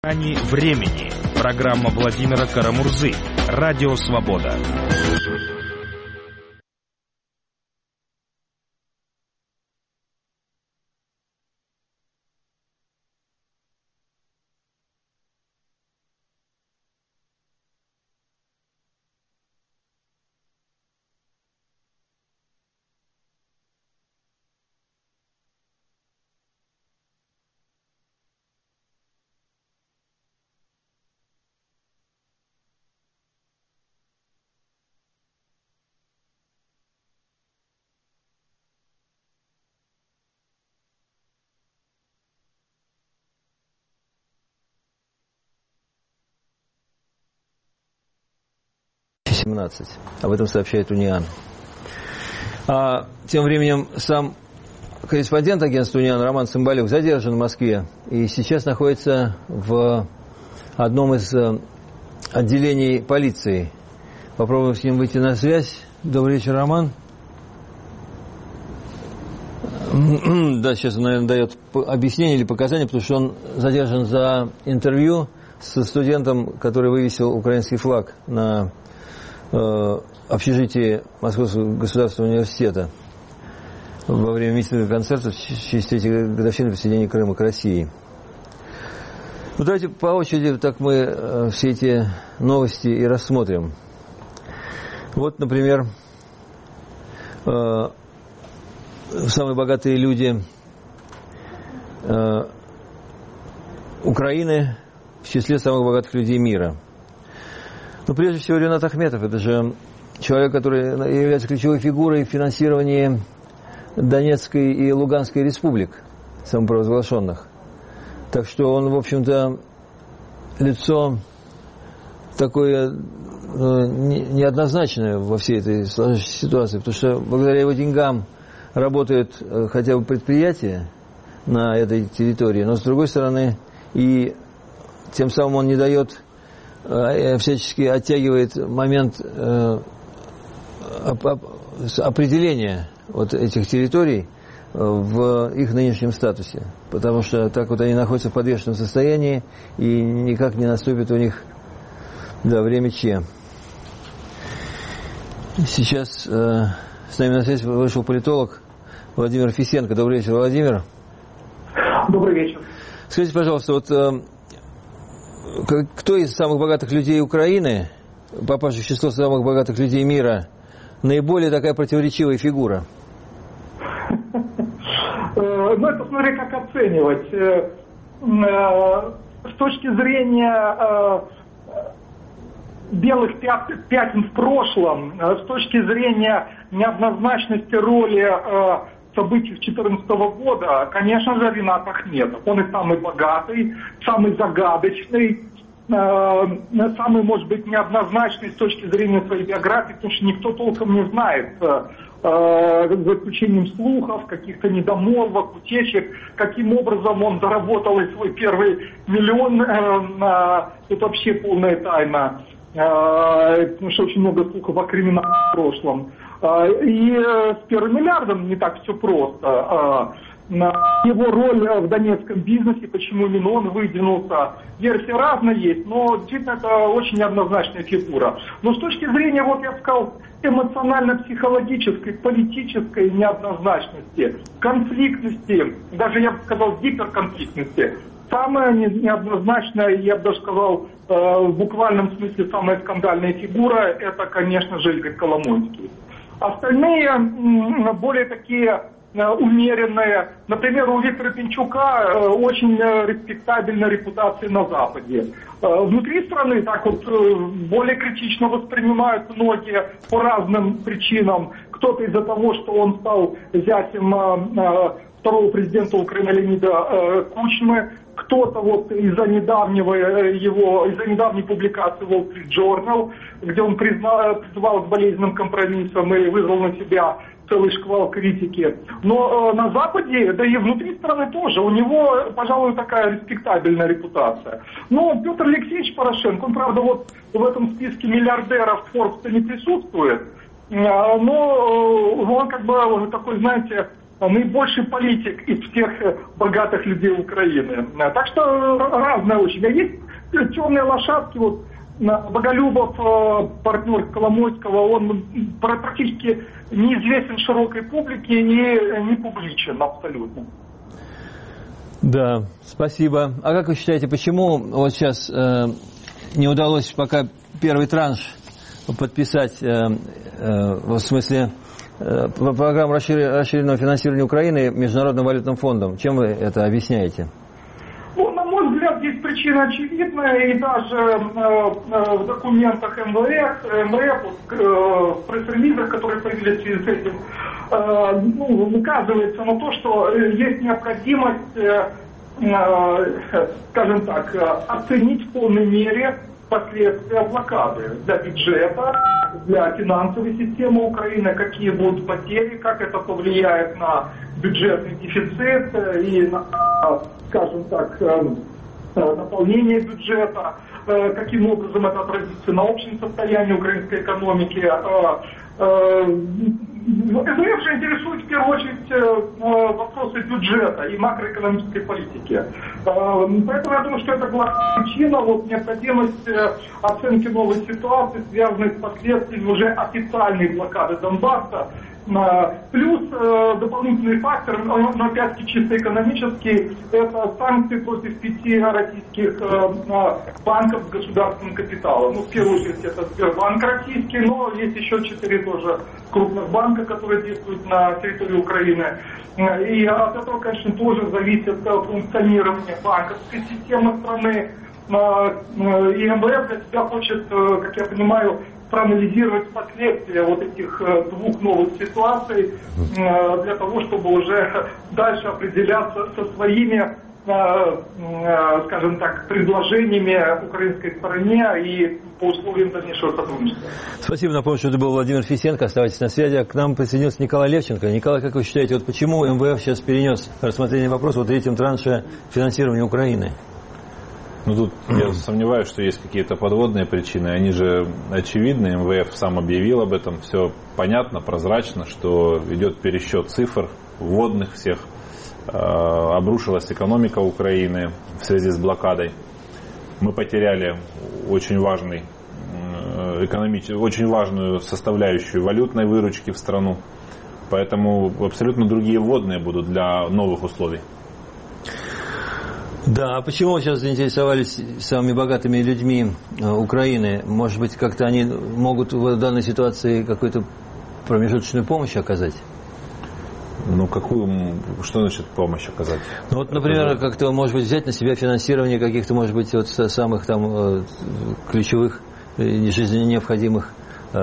«Грани времени». Программа Владимира Карамурзы. Радио «Свобода». Об этом сообщает Униан. А тем временем сам корреспондент агентства Униан Роман Цымбалюк задержан в Москве и сейчас находится в одном из отделений полиции. Попробуем с ним выйти на связь. Добрый вечер, Роман. Да, сейчас он, наверное, дает объяснение или показания, потому что он задержан за интервью со студентом, который вывесил украинский флаг на общежитии Московского государственного университета во время митинга концерта в честь 3-й годовщины присоединения Крыма к России. Ну, давайте по очереди так мы все эти новости и рассмотрим. Вот, например, самые богатые люди Украины в числе самых богатых людей мира. Ну, прежде всего, Ренат Ахметов. Это же человек, который является ключевой фигурой в финансировании Донецкой и Луганской республик, самопровозглашенных. Так что он, в общем-то, лицо такое неоднозначное во всей этой сложившейся ситуации, потому что благодаря его деньгам работают хотя бы предприятия на этой территории, но, с другой стороны, и тем самым он не дает, всячески оттягивает момент определения вот этих территорий в их нынешнем статусе. Потому что так вот они находятся в подвешенном состоянии и никак не наступит у них время Че. Сейчас с нами на связь вышел политолог Владимир Фисенко. Добрый вечер, Владимир. Добрый вечер. Скажите, пожалуйста, вот кто из самых богатых людей Украины, попавших в число самых богатых людей мира, наиболее такая противоречивая фигура? Ну, это смотри, как оценивать. С точки зрения белых пятен в прошлом, с точки зрения неоднозначности роли событий 2014 года, конечно же, Ренат Ахметов. Он и самый богатый, самый загадочный, самый, может быть, неоднозначный с точки зрения своей биографии, потому что никто толком не знает, за исключением слухов, каких-то недомолвок, утечек, каким образом он заработал и свой первый миллион, это вообще полная тайна, потому что очень много слухов о криминальном прошлом. И с первым миллиардом не так все просто. Его роль в донецком бизнесе, почему именно он выдвинулся, версии разные есть, но действительно это очень неоднозначная фигура. Но с точки зрения, вот я сказал, эмоционально-психологической, политической неоднозначности, конфликтности, даже я бы сказал гиперконфликтности, самая неоднозначная, я бы даже сказал, в буквальном смысле самая скандальная фигура, это, конечно же, Игорь Коломойский. Остальные более такие умеренные. Например, у Виктора Пинчука очень респектабельная репутация на Западе. Внутри страны так вот более критично воспринимают многие по разным причинам. Кто-то из-за того, что он стал зятем второго президента Украины Леонида Кучмы, кто-то вот из-за недавней публикации Wall Street Journal, где он призывал к болезненным компромиссам и вызвал на себя целый шквал критики. Но на Западе, да и внутри страны тоже, у него, пожалуй, такая респектабельная репутация. Но Петр Алексеевич Порошенко, он, правда, вот в этом списке миллиардеров Forbes не присутствует, но он как бы такой, знаете, наибольший политик из всех богатых людей Украины. Так что разное очень. А есть темные лошадки, вот Боголюбов, партнер Коломойского, он практически неизвестен широкой публике и не публичен абсолютно. Да, спасибо. А как вы считаете, почему вот сейчас не удалось пока первый транш подписать, в смысле программу расширенного финансирования Украины Международным валютным фондом? Чем вы это объясняете? Ну, на мой взгляд, здесь причина очевидная, и даже в документах МВФ, в пресс-релизах, которые появились в связи с этим, указывается на то, что есть необходимость, скажем так, оценить в полной мере последствия блокады для бюджета, для финансовой системы Украины, какие будут потери, как это повлияет на бюджетный дефицит и на, скажем так, наполнение бюджета, каким образом это отразится на общем состоянии украинской экономики. МВФ же интересует в первую очередь вопросы бюджета и макроэкономической политики. Поэтому я думаю, что это главная причина, необходимость оценки новой ситуации, связанной с последствиями уже официальной блокады Донбасса. Плюс дополнительный фактор, но опять-таки чисто экономический, это санкции против 5 российских банков с государственным капиталом. В первую очередь это Сбербанк российский, но есть еще 4 тоже крупных банка, которые действуют на территории Украины. И от этого, конечно, тоже зависит функционирование банковской системы страны. И МВФ для себя хочет, как я понимаю, проанализировать последствия этих 2 новых ситуаций для того, чтобы уже дальше определяться со своими, скажем так, предложениями украинской стороне и по условиям дальнейшего сотрудничества. Спасибо. Напомню, что это был Владимир Фисенко. Оставайтесь на связи. К нам присоединился Николай Левченко. Николай, как вы считаете, почему МВФ сейчас перенес рассмотрение вопроса о третьем транше финансирования Украины? Тут я сомневаюсь, что есть какие-то подводные причины. Они же очевидны. МВФ сам объявил об этом. Все понятно, прозрачно, что идет пересчет цифр, вводных всех. Обрушилась экономика Украины в связи с блокадой. Мы потеряли очень важную составляющую валютной выручки в страну. Поэтому абсолютно другие вводные будут для новых условий. Да, а почему вы сейчас заинтересовались самыми богатыми людьми Украины? Может быть, как-то они могут в данной ситуации какую-то промежуточную помощь оказать? Что значит помощь оказать? Например, как-то, может быть, взять на себя финансирование каких-то, может быть, самых там ключевых, жизненно необходимых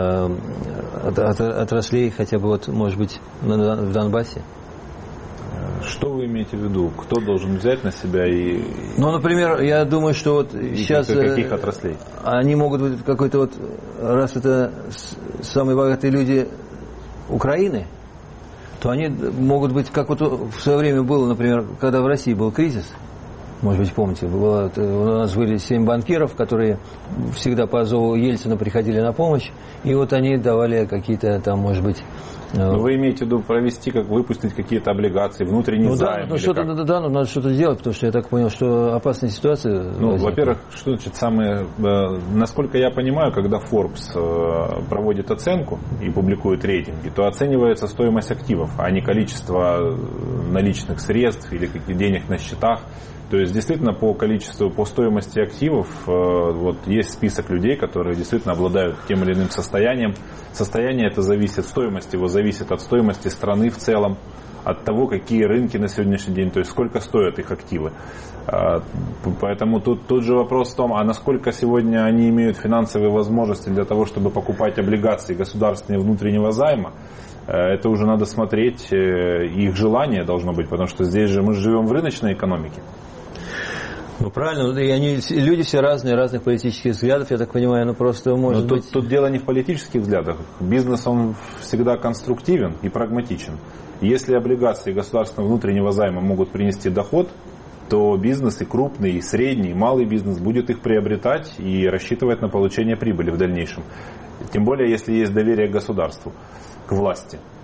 отраслей, хотя бы, может быть, в Донбассе? Что вы имеете в виду? Кто должен взять на себя и... Например, я думаю, что сейчас... Каких отраслей? Они могут быть какой-то раз это самые богатые люди Украины, то они могут быть, как в свое время было, например, когда в России был кризис, может быть, помните, у нас были 7 банкиров, которые всегда по зову Ельцина приходили на помощь, и они давали какие-то там, может быть... вы имеете в виду выпустить какие-то облигации, внутренний займ? Надо что-то делать, потому что я так понял, что опасная ситуация. Во-первых, что значит насколько я понимаю, когда Forbes проводит оценку и публикует рейтинги, то оценивается стоимость активов, а не количество наличных средств или денег на счетах. То есть, действительно, по стоимости активов есть список людей, которые действительно обладают тем или иным состоянием. Состояние это стоимость его зависит от стоимости страны в целом, от того, какие рынки на сегодняшний день, то есть сколько стоят их активы. Поэтому тут же вопрос в том, а насколько сегодня они имеют финансовые возможности для того, чтобы покупать облигации государственные внутреннего займа. Это уже надо смотреть, их желание должно быть, потому что здесь же мы живем в рыночной экономике. Правильно, и люди все разных политических взглядов, я так понимаю, просто может быть... Тут дело не в политических взглядах. Бизнес, он всегда конструктивен и прагматичен. Если облигации государственного внутреннего займа могут принести доход, то бизнес и крупный, и средний, и малый бизнес будет их приобретать и рассчитывать на получение прибыли в дальнейшем. Тем более, если есть доверие к государству, к власти.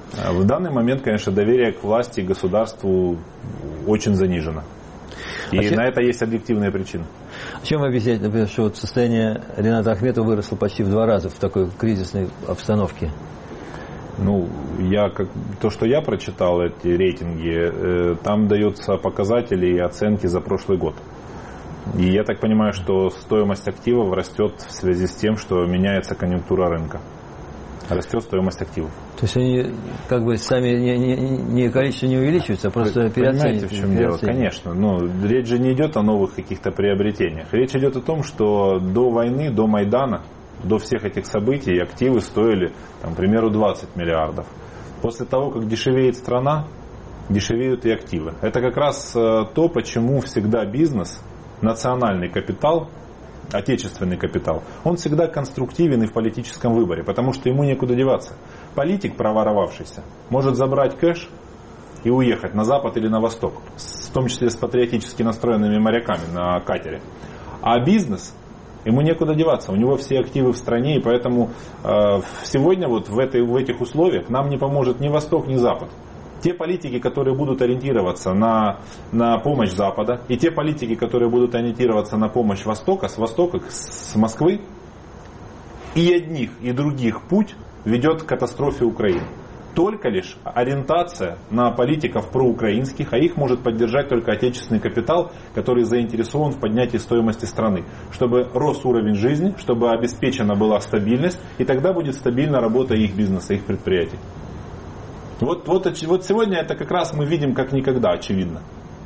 В данный момент, конечно, доверие к власти и государству очень занижено. И на это есть объективные причины. Чем вы объясняете, например, что вот состояние Рената Ахметова выросло почти в 2 раза в такой кризисной обстановке? Ну, то, что я прочитал, эти рейтинги, там даются показатели и оценки за прошлый год. И я так понимаю, что стоимость активов растет в связи с тем, что меняется конъюнктура рынка. Растет стоимость активов. То есть они как бы сами не количество не увеличиваются, а просто переоцениваются. Понимаете, в чем дело? Конечно. Но речь же не идет о новых каких-то приобретениях. Речь идет о том, что до войны, до Майдана, до всех этих событий активы стоили, там, к примеру, 20 миллиардов. После того, как дешевеет страна, дешевеют и активы. Это как раз то, почему всегда бизнес, национальный капитал, отечественный капитал, он всегда конструктивен и в политическом выборе, потому что ему некуда деваться. Политик, проворовавшийся, может забрать кэш и уехать на запад или на восток, в том числе с патриотически настроенными моряками на катере. А бизнес, ему некуда деваться, у него все активы в стране, и поэтому сегодня вот в этих условиях нам не поможет ни восток, ни запад. Те политики, которые будут ориентироваться на помощь Запада, и те политики, которые будут ориентироваться на помощь Востока, с Москвы, и одних, и других путь ведет к катастрофе Украины. Только лишь ориентация на политиков проукраинских, а их может поддержать только отечественный капитал, который заинтересован в поднятии стоимости страны, чтобы рос уровень жизни, чтобы обеспечена была стабильность, и тогда будет стабильна работа их бизнеса, их предприятий. Вот сегодня это как раз мы видим как никогда, очевидно.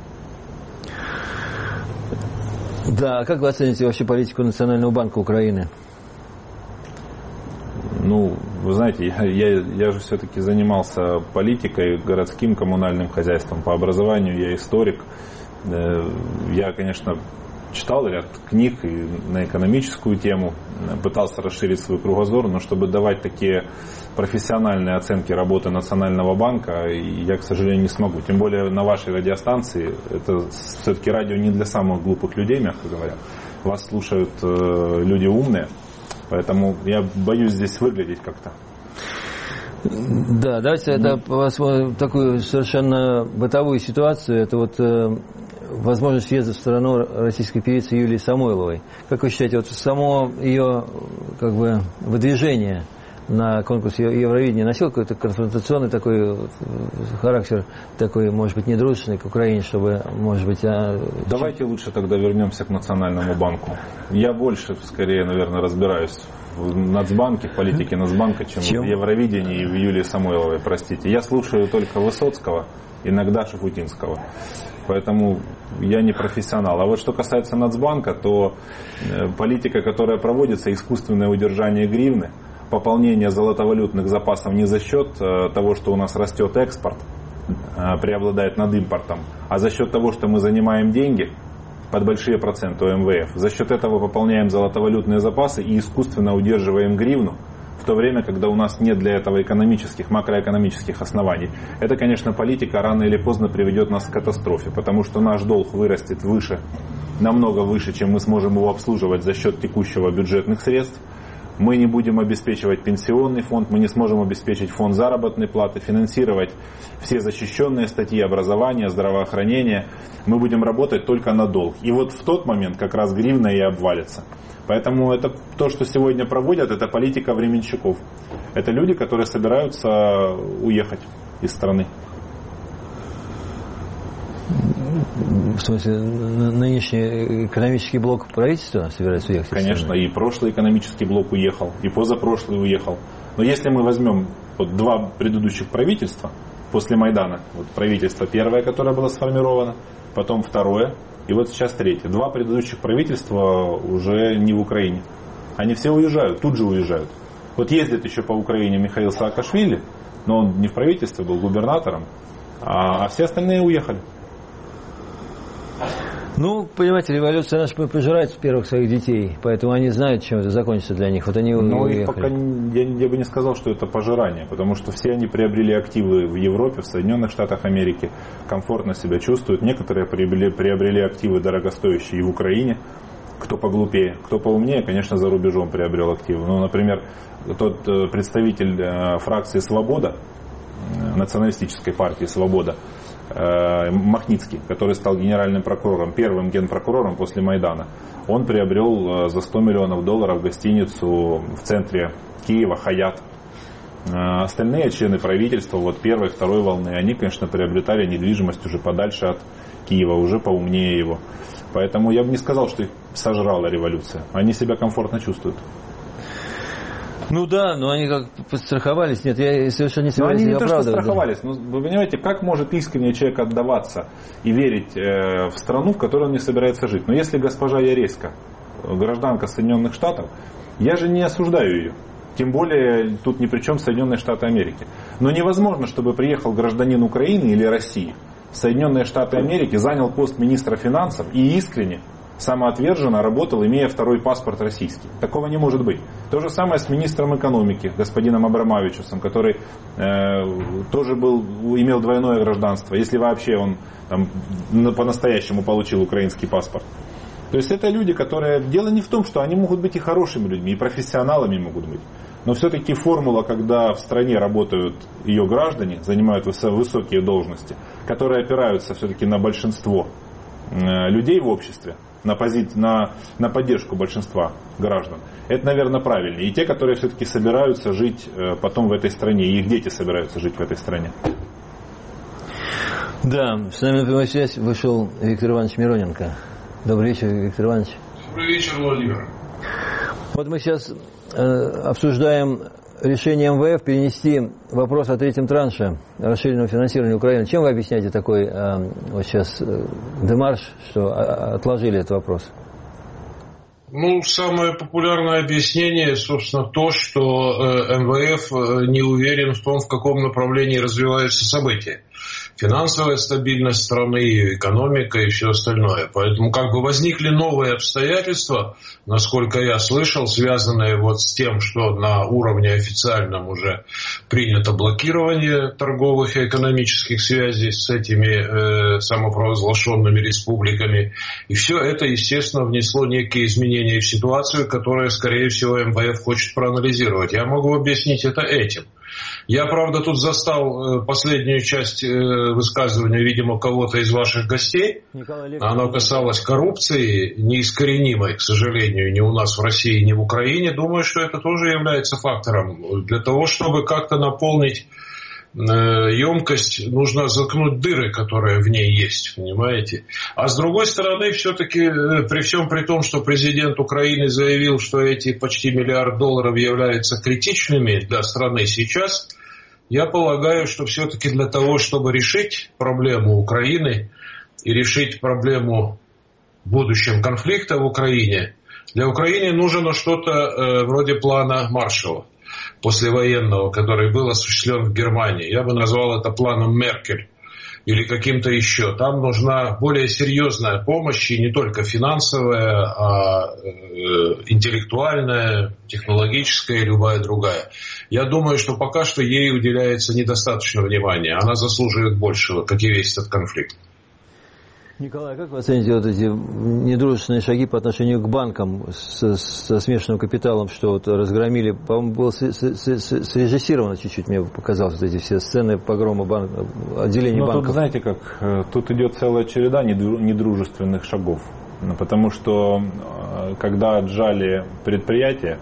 Да, а как вы оцените вообще политику Национального банка Украины? Ну, вы знаете, я же все-таки занимался политикой, городским коммунальным хозяйством по образованию, я историк. Я, конечно, читал ряд книг и на экономическую тему, пытался расширить свой кругозор, но чтобы давать такие профессиональные оценки работы Национального банка, я, к сожалению, не смогу. Тем более на вашей радиостанции, это все-таки радио не для самых глупых людей, мягко говоря. Вас слушают люди умные, поэтому я боюсь здесь выглядеть как-то. Да, давайте тогда посмотрим такую совершенно бытовую ситуацию. Это вот возможность въезда в страну российской певицы Юлии Самойловой. Как вы считаете, вот само ее как бы выдвижение на конкурс Евровидения носил какой-то конфронтационный такой характер, такой, может быть, недружественный к Украине, чтобы, может быть... Давайте лучше тогда вернемся к Национальному банку. Я больше, скорее, наверное, разбираюсь в Нацбанке, в политике Нацбанка, чем в Евровидении и в Юлии Самойловой, простите. Я слушаю только Высоцкого, иногда Шуфутинского. Поэтому я не профессионал. А вот что касается Нацбанка, то политика, которая проводится, искусственное удержание гривны, пополнение золотовалютных запасов не за счет того, что у нас растет экспорт, преобладает над импортом, а за счет того, что мы занимаем деньги под большие проценты у МВФ. За счет этого пополняем золотовалютные запасы и искусственно удерживаем гривну, в то время, когда у нас нет для этого макроэкономических оснований. Это, конечно, политика рано или поздно приведет нас к катастрофе, потому что наш долг вырастет намного выше, чем мы сможем его обслуживать за счет текущего бюджетных средств. Мы не будем обеспечивать пенсионный фонд, мы не сможем обеспечить фонд заработной платы, финансировать все защищенные статьи образования, здравоохранения. Мы будем работать только на долг. И вот в тот момент как раз гривна и обвалится. Поэтому это то, что сегодня проводят, это политика временщиков. Это люди, которые собираются уехать из страны. В смысле, нынешний экономический блок правительства собирается уехать? Конечно, и прошлый экономический блок уехал, и позапрошлый уехал. Но если мы возьмем вот 2 предыдущих правительства после Майдана, вот правительство первое, которое было сформировано, потом второе, и вот сейчас третье. 2 предыдущих правительства уже не в Украине. Они все уезжают, тут же уезжают. Вот ездит еще по Украине Михаил Саакашвили, но он не в правительстве, был губернатором, а все остальные уехали. Ну, понимаете, революция наша пожирает первых своих детей, поэтому они знают, чем это закончится для них. Вот они уехали. Пока я бы не сказал, что это пожирание, потому что все они приобрели активы в Европе, в Соединенных Штатах Америки, комфортно себя чувствуют. Некоторые приобрели активы дорогостоящие и в Украине. Кто поглупее, кто поумнее, конечно, за рубежом приобрел активы. Ну, например, тот представитель фракции «Свобода», националистической партии «Свобода» Махницкий, который стал генеральным прокурором, первым генпрокурором после Майдана, он приобрел за $100 миллионов гостиницу в центре Киева «Хаят». Остальные члены правительства вот первой, второй волны, они, конечно, приобретали недвижимость уже подальше от Киева, уже поумнее его. Поэтому я бы не сказал, что их сожрала революция. Они себя комфортно чувствуют. Ну да, но они как подстраховались. Нет, я совершенно не собираюсь их оправдывать. Они не то, что страховались. Да. Но вы понимаете, как может искренне человек отдаваться и верить в страну, в которой он не собирается жить? Но если госпожа Яреська, гражданка Соединенных Штатов, я же не осуждаю ее. Тем более тут ни при чем Соединенные Штаты Америки. Но невозможно, чтобы приехал гражданин Украины или России в Соединенные Штаты Америки, занял пост министра финансов и искренне, самоотверженно работал, имея второй паспорт российский. Такого не может быть. То же самое с министром экономики, господином Абрамавичусом, который тоже имел двойное гражданство, если вообще он там, по-настоящему получил украинский паспорт. То есть это люди, которые... Дело не в том, что они могут быть и хорошими людьми, и профессионалами могут быть. Но все-таки формула, когда в стране работают ее граждане, занимают высокие должности, которые опираются все-таки на большинство людей в обществе, на поддержку большинства граждан, это, наверное, правильнее. И те, которые все-таки собираются жить потом в этой стране, и их дети собираются жить в этой стране. Да, с нами на прямую связь вышел Виктор Иванович Мироненко. Добрый вечер, Виктор Иванович. Добрый вечер, Владимир. Вот мы сейчас обсуждаем решение МВФ перенести вопрос о третьем транше расширенного финансирования Украины. Чем вы объясняете такой вот сейчас демарш, что отложили этот вопрос? Ну, самое популярное объяснение, собственно, то, что МВФ не уверен в том, в каком направлении развиваются события. Финансовая стабильность страны, ее экономика и все остальное. Поэтому как бы возникли новые обстоятельства, насколько я слышал, связанные вот с тем, что на уровне официальном уже принято блокирование торговых и экономических связей с этими самопровозглашенными республиками. И все это, естественно, внесло некие изменения в ситуацию, которую, скорее всего, МВФ хочет проанализировать. Я могу объяснить это этим. Я, правда, тут застал последнюю часть высказывания, видимо, кого-то из ваших гостей. Оно касалось коррупции неискоренимой, к сожалению, ни у нас в России, ни в Украине. Думаю, что это тоже является фактором. Для того, чтобы как-то наполнить емкость, нужно заткнуть дыры, которые в ней есть, понимаете? А с другой стороны, все-таки, при всем при том, что президент Украины заявил, что эти почти $1 миллиард являются критичными для страны сейчас, я полагаю, что все-таки для того, чтобы решить проблему Украины и решить проблему в будущем конфликта в Украине, для Украины нужно что-то вроде плана Маршалла послевоенного, который был осуществлен в Германии. Я бы назвал это планом Меркель или каким-то еще. Там нужна более серьезная помощь, и не только финансовая, а интеллектуальная, технологическая и любая другая. Я думаю, что пока что ей уделяется недостаточно внимания. Она заслуживает большего, как и весь этот конфликт. Николай, как вы оцените вот эти недружественные шаги по отношению к банкам со смешанным капиталом, что вот разгромили, по-моему, было срежиссировано чуть-чуть, мне показалось, вот эти все сцены погрома отделений банков. Тут, знаете как, тут идет целая череда недружественных шагов, потому что когда отжали предприятия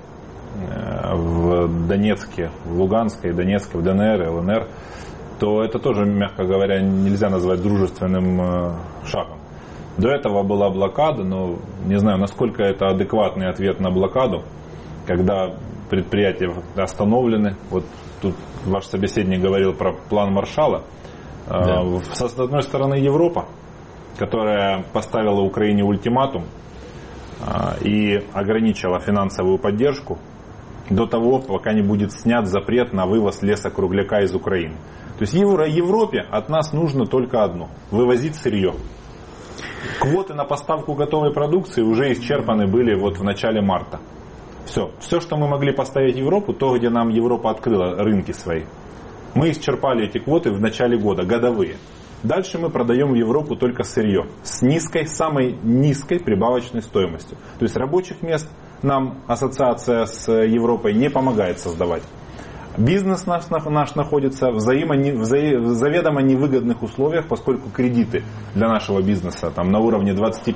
в Донецке, в Луганской, Донецке, в ДНР, ЛНР, то это тоже, мягко говоря, нельзя назвать дружественным шагом. До этого была блокада, но не знаю, насколько это адекватный ответ на блокаду, когда предприятия остановлены. Вот тут ваш собеседник говорил про план Маршалла. Да. С одной стороны, Европа, которая поставила Украине ультиматум и ограничила финансовую поддержку до того, пока не будет снят запрет на вывоз лесокругляка из Украины. То есть Европе от нас нужно только одно – вывозить сырье. Квоты на поставку готовой продукции уже исчерпаны были вот в начале марта. Все, что мы могли поставить в Европу, то, где нам Европа открыла рынки свои, мы исчерпали эти квоты в начале года, годовые. Дальше мы продаем в Европу только сырье с самой низкой прибавочной стоимостью. То есть рабочих мест нам ассоциация с Европой не помогает создавать. Бизнес наш находится в заведомо невыгодных условиях, поскольку кредиты для нашего бизнеса там, на уровне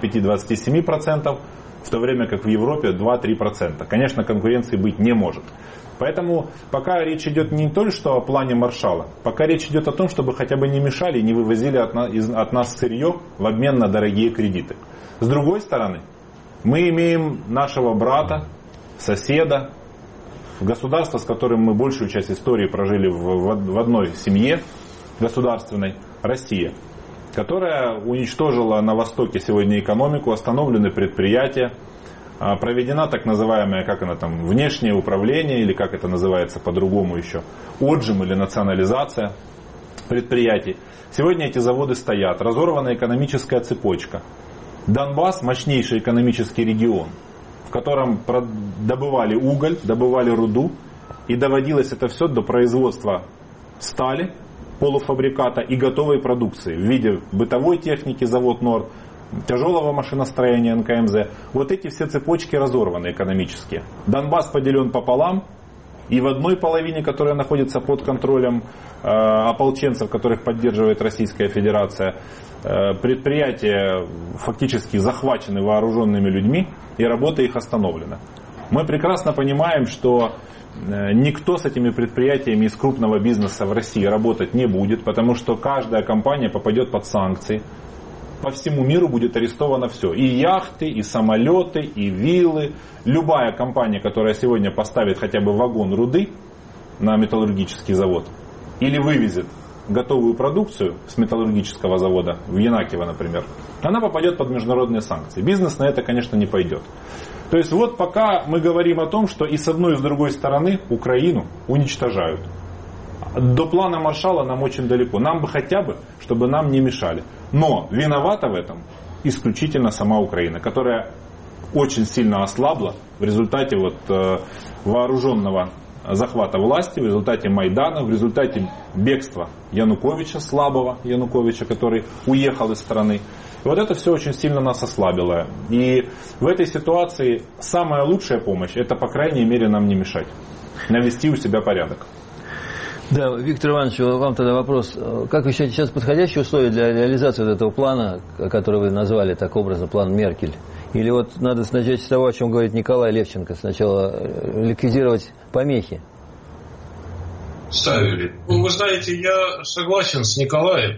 25-27%, в то время как в Европе 2-3%. Конечно, конкуренции быть не может. Поэтому пока речь идет не только что о плане Маршалла, пока речь идет о том, чтобы хотя бы не мешали и не вывозили от нас сырье в обмен на дорогие кредиты. С другой стороны, мы имеем нашего брата, соседа, государство, с которым мы большую часть истории прожили в одной семье государственной, Россия, которая уничтожила на Востоке сегодня экономику, остановлены предприятия, проведена так называемая, как она там, внешнее управление, или как это называется по-другому еще, отжим или национализация предприятий. Сегодня эти заводы стоят, разорвана экономическая цепочка. Донбасс – мощнейший экономический регион, в котором добывали уголь, добывали руду, и доводилось это все до производства стали, полуфабриката и готовой продукции в виде бытовой техники, завод Норд, тяжелого машиностроения НКМЗ. Вот эти все цепочки разорваны экономические. Донбасс поделен пополам, и в одной половине, которая находится под контролем ополченцев, которых поддерживает Российская Федерация, предприятия фактически захвачены вооруженными людьми, и работа их остановлена. Мы прекрасно понимаем, что никто с этими предприятиями из крупного бизнеса в России работать не будет, потому что каждая компания попадет под санкции. По всему миру будет арестовано все. И яхты, и самолеты, и виллы. Любая компания, которая сегодня поставит хотя бы вагон руды на металлургический завод или вывезет готовую продукцию с металлургического завода в Янакиево, например, она попадет под международные санкции. Бизнес на это, конечно, не пойдет. То есть вот пока мы говорим о том, что и с одной, и с другой стороны Украину уничтожают. До плана Маршалла нам очень далеко. Нам бы хотя бы, чтобы нам не мешали. Но виновата в этом исключительно сама Украина, которая очень сильно ослабла в результате вооруженного захвата власти, в результате Майдана, в результате бегства Януковича, слабого Януковича, который уехал из страны. И вот это все очень сильно нас ослабило. И в этой ситуации самая лучшая помощь — это, по крайней мере, нам не мешать, навести у себя порядок. Да, Виктор Иванович, вам тогда вопрос. Как вы считаете, сейчас подходящие условия для реализации вот этого плана, который вы назвали так образно, план Меркель? Или вот надо начать с того, о чем говорит Николай Левченко, сначала ликвидировать помехи? Ставили. Вы знаете, я согласен с Николаем.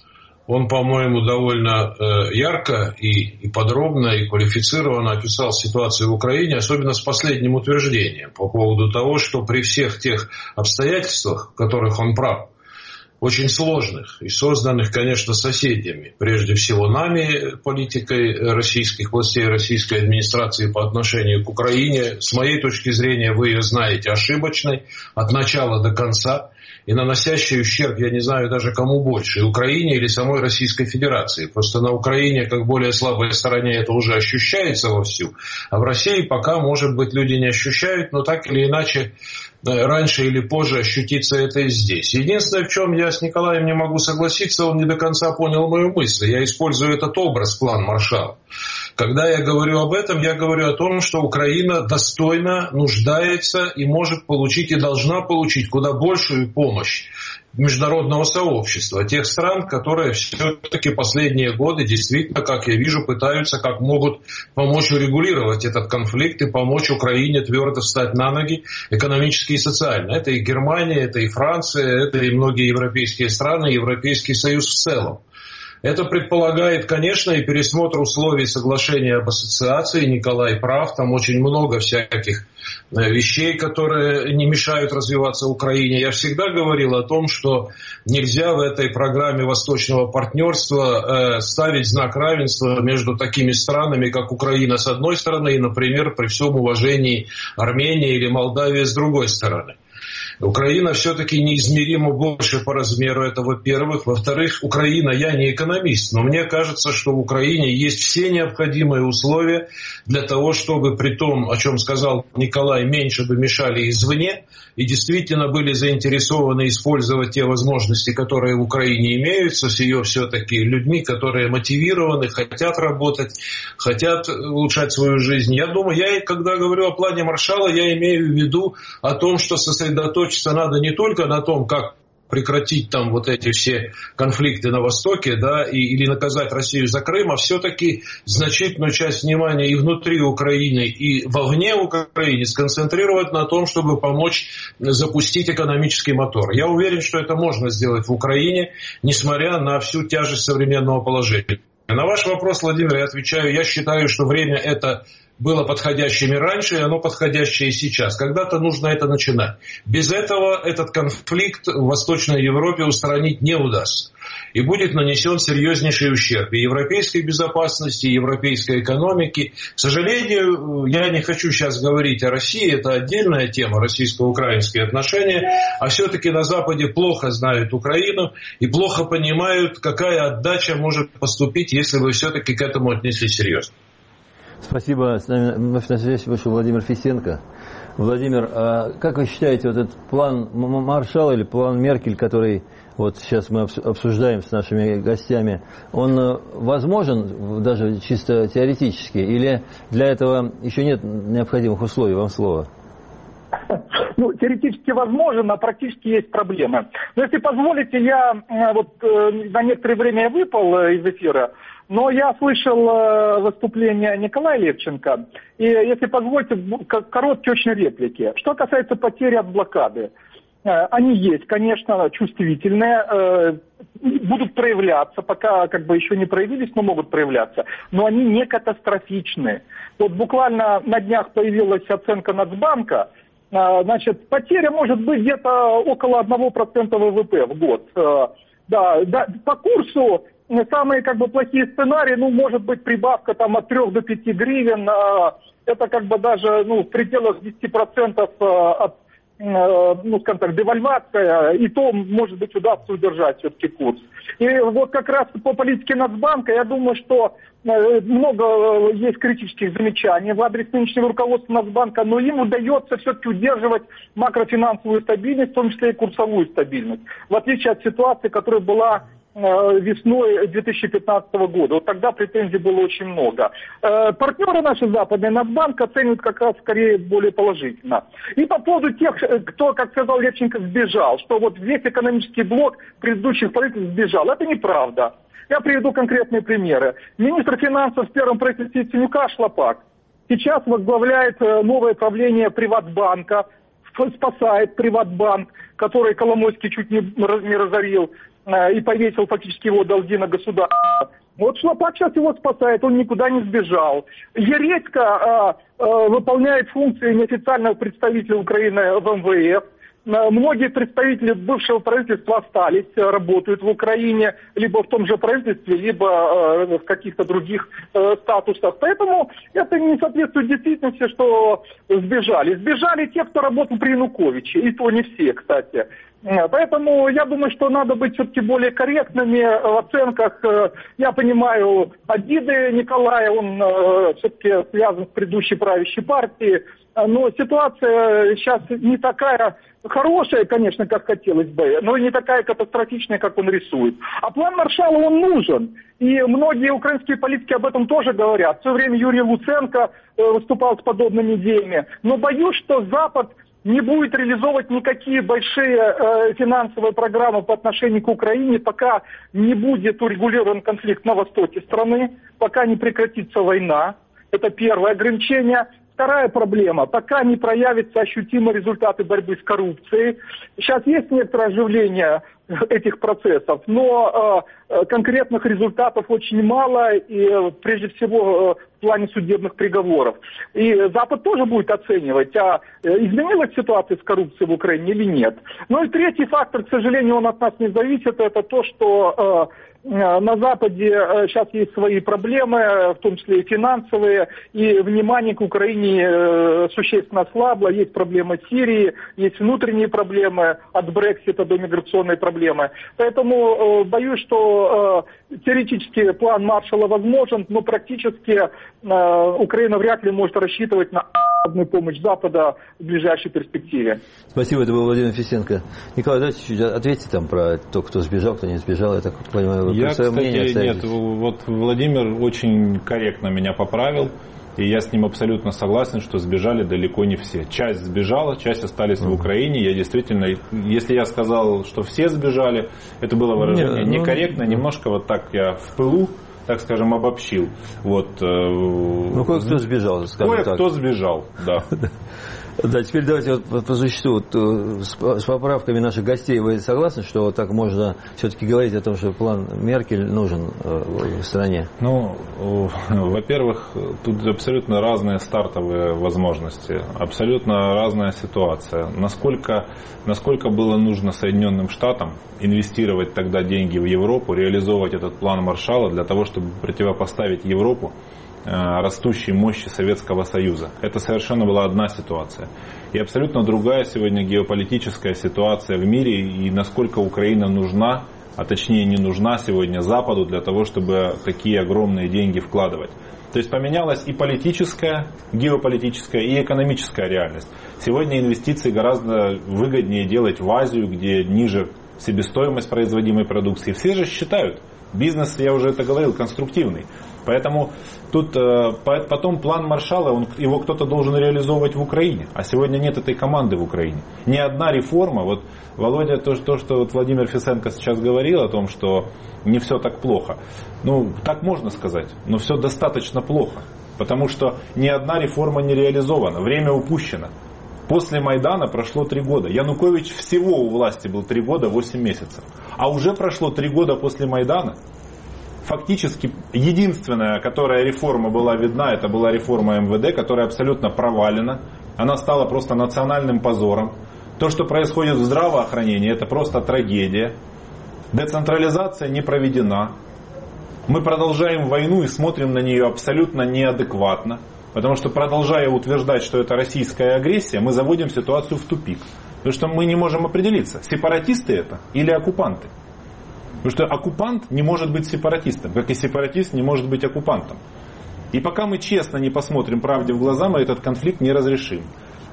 Он, по-моему, довольно ярко и подробно, и квалифицированно описал ситуацию в Украине, особенно с последним утверждением по поводу того, что при всех тех обстоятельствах, в которых он прав, очень сложных и созданных, конечно, соседями, прежде всего нами, политикой российских властей, российской администрации по отношению к Украине, с моей точки зрения, вы ее знаете, ошибочной от начала до конца, и наносящий ущерб, я не знаю даже кому больше, Украине или самой Российской Федерации. Просто на Украине, как более слабой стороне, это уже ощущается вовсю, а в России пока, может быть, люди не ощущают, но так или иначе, раньше или позже ощутится это и здесь. Единственное, в чем я с Николаем не могу согласиться, он не до конца понял мою мысль. Я использую этот образ, план Маршалла. Когда я говорю об этом, я говорю о том, что Украина достойно нуждается и может получить, и должна получить куда большую помощь международного сообщества, тех стран, которые все-таки последние годы действительно, как я вижу, пытаются, как могут помочь урегулировать этот конфликт и помочь Украине твердо встать на ноги экономически и социально. Это и Германия, это и Франция, это и многие европейские страны, Европейский Союз в целом. Это предполагает, конечно, и пересмотр условий соглашения об ассоциации. Николай прав, там очень много всяких вещей, которые не мешают развиваться Украине. Я всегда говорил о том, что нельзя в этой программе Восточного партнерства ставить знак равенства между такими странами, как Украина с одной стороны, и, например, при всем уважении Армения или Молдавия с другой стороны. Украина все-таки неизмеримо больше по размеру, это во-первых. Во-вторых, Украина, я не экономист, но мне кажется, что в Украине есть все необходимые условия для того, чтобы при том, о чем сказал Николай, меньше бы мешали извне и действительно были заинтересованы использовать те возможности, которые в Украине имеются, с ее все-таки людьми, которые мотивированы, хотят работать, хотят улучшать свою жизнь. Я думаю, когда говорю о плане Маршалла, я имею в виду о том, что сосредоточиться сосредоточиться надо не только на том, как прекратить там вот эти все конфликты на Востоке, да, или наказать Россию за Крым, а все-таки значительную часть внимания и внутри Украины, и вовне Украины сконцентрировать на том, чтобы помочь запустить экономический мотор. Я уверен, что это можно сделать в Украине, несмотря на всю тяжесть современного положения. На ваш вопрос, Владимир, я отвечаю, я считаю, что время это было подходящим и раньше, и оно подходящее и сейчас. Когда-то нужно это начинать. Без этого этот конфликт в Восточной Европе устранить не удастся. И будет нанесен серьезнейший ущерб и европейской безопасности, и европейской экономике. К сожалению, я не хочу сейчас говорить о России, это отдельная тема, российско-украинские отношения, а все-таки на Западе плохо знают Украину и плохо понимают, какая отдача может поступить, если вы все-таки к этому отнеслись серьезно. Спасибо. С нами вновь на связи вышел Владимир Фисенко. Владимир, а как вы считаете, вот этот план Маршалла или план Меркель, который вот сейчас мы обсуждаем с нашими гостями, он возможен даже чисто теоретически, или для этого еще нет необходимых условий? Вам слово. Ну, теоретически возможен, а практически есть проблемы. Но если позволите, я на некоторое время выпал из эфира, но я слышал выступление Николая Левченко, и, если позволите, короткие очень реплики. Что касается потери от блокады, они есть, конечно, чувствительные, будут проявляться, пока еще не проявились, но могут проявляться, но они не катастрофичны. Вот буквально на днях появилась оценка Нацбанка, значит, потеря может быть где-то около 1% ВВП в год. Да, по курсу самые плохие сценарии, может быть прибавка там от 3 до 5 гривен, это даже в пределах 10% от, скажем так, девальвация, и то, может быть, удастся удержать все-таки курс. И вот как раз по политике Нацбанка, я думаю, что много есть критических замечаний в адрес нынешнего руководства Нацбанка, но им удается все-таки удерживать макрофинансовую стабильность, в том числе и курсовую стабильность, в отличие от ситуации, которая была весной 2015 года. Вот тогда претензий было очень много. Партнеры наши западные Нацбанк оценивают как раз скорее более положительно. И по поводу тех, кто, как сказал Левченко, сбежал, что вот весь экономический блок предыдущих правительств сбежал. Это неправда. Я приведу конкретные примеры. Министр финансов в первом правительстве Яценюка Шлапак сейчас возглавляет новое правление Приватбанка, спасает Приватбанк, который Коломойский чуть не разорил, и повесил фактически его долги на государство. Вот Шлапак сейчас его спасает, он никуда не сбежал. Ередько выполняет функции неофициального представителя Украины в МВФ. Многие представители бывшего правительства остались, работают в Украине, либо в том же правительстве, либо в каких-то других статусах. Поэтому это не соответствует действительности, что сбежали. Сбежали те, кто работал при Януковиче, и то не все, кстати. Поэтому я думаю, что надо быть все-таки более корректными в оценках. Я понимаю обиды Николая, он все-таки связан с предыдущей правящей партией. Но ситуация сейчас не такая хорошая, конечно, как хотелось бы, но и не такая катастрофичная, как он рисует. А план Маршалла, он нужен. И многие украинские политики об этом тоже говорят. В свое время Юрий Луценко выступал с подобными идеями. Но боюсь, что Запад не будет реализовывать никакие большие финансовые программы по отношению к Украине, пока не будет урегулирован конфликт на востоке страны, пока не прекратится война. Это первое ограничение. Вторая проблема. Пока не проявятся ощутимые результаты борьбы с коррупцией. Сейчас есть некоторое оживление этих процессов, но конкретных результатов очень мало, и прежде всего в плане судебных приговоров. И Запад тоже будет оценивать, изменилась ситуация с коррупцией в Украине или нет. Ну и третий фактор, к сожалению, он от нас не зависит, это то, что на Западе сейчас есть свои проблемы, в том числе и финансовые, и внимание к Украине существенно ослабло. Есть проблемы Сирии, есть внутренние проблемы от Брексита до миграционной проблемы. Поэтому боюсь, что теоретически план Маршалла возможен, но практически Украина вряд ли может рассчитывать на помощь Запада в ближайшей перспективе. Спасибо, это был Владимир Фисенко. Николай, давайте чуть ответьте там про то, кто сбежал, кто не сбежал. Я так понимаю, вы свое мнение оставили. Нет, вот Владимир очень корректно меня поправил. И я с ним абсолютно согласен, что сбежали далеко не все. Часть сбежала, часть остались в Украине. Я действительно, если я сказал, что все сбежали, это было выражение некорректно, немножко вот так я в пылу, так скажем, обобщил. Вот, кое-кто сбежал, скажем так. Кое-кто сбежал, да. Да, теперь давайте вот по существу, с поправками наших гостей, вы согласны, что так можно все-таки говорить о том, что план Меркель нужен в стране? Во-первых, тут абсолютно разные стартовые возможности, абсолютно разная ситуация. Насколько было нужно Соединенным Штатам инвестировать тогда деньги в Европу, реализовывать этот план Маршалла для того, чтобы противопоставить Европу растущей мощи Советского Союза. Это совершенно была одна ситуация. И абсолютно другая сегодня геополитическая ситуация в мире, и насколько Украина нужна, а точнее не нужна сегодня Западу для того, чтобы такие огромные деньги вкладывать. То есть поменялась и политическая, геополитическая, и экономическая реальность. Сегодня инвестиции гораздо выгоднее делать в Азию, где ниже себестоимость производимой продукции. Все же считают, бизнес, я уже это говорил, конструктивный. Поэтому тут потом план Маршалла, его кто-то должен реализовывать в Украине. А сегодня нет этой команды в Украине. Ни одна реформа, вот Володя, то, что вот Владимир Фисенко сейчас говорил о том, что не все так плохо. Так можно сказать, но все достаточно плохо. Потому что ни одна реформа не реализована, время упущено. После Майдана прошло 3 года. Янукович всего у власти был 3 года 8 месяцев. А уже прошло 3 года после Майдана. Фактически единственная, которая реформа была видна, это была реформа МВД, которая абсолютно провалена. Она стала просто национальным позором. То, что происходит в здравоохранении, это просто трагедия. Децентрализация не проведена. Мы продолжаем войну и смотрим на нее абсолютно неадекватно. Потому что, продолжая утверждать, что это российская агрессия, мы заводим ситуацию в тупик. Потому что мы не можем определиться, сепаратисты это или оккупанты. Потому что оккупант не может быть сепаратистом, как и сепаратист не может быть оккупантом. И пока мы честно не посмотрим правде в глаза, мы этот конфликт не разрешим.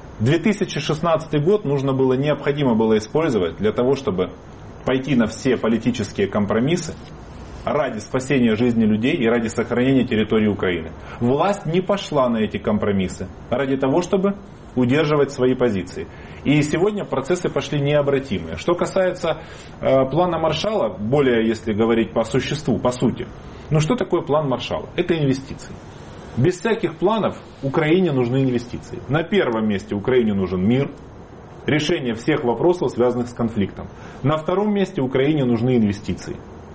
2016 год необходимо было использовать для того, чтобы пойти на все политические компромиссы ради спасения жизни людей и ради сохранения территории Украины. Власть не пошла на эти компромиссы ради того, чтобы удерживать свои позиции. И сегодня процессы пошли необратимые. Что касается плана Маршалла, более если говорить по существу, по сути. Что такое план Маршалла? Это инвестиции. Без всяких планов Украине нужны инвестиции. На первом месте Украине нужен мир, решение всех вопросов, связанных с конфликтом. На втором месте Украине нужны инвестиции.